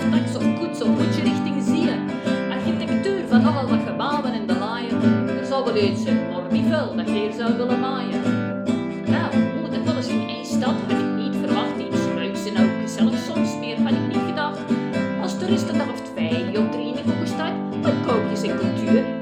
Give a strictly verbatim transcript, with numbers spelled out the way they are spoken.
of tax of koets of moet je richting zien. Architectuur van al dat gebouwen en de laaien. Er zal wel iets zijn, maar niet veel dat je hier zou willen maaien. Nou, moet het wel eens in één stad had ik niet verwacht. Iets leuks en ook gezellig soms meer had ik niet gedacht. Als toerist een dag of twee of drie in de stad, dan koop je zijn cultuur.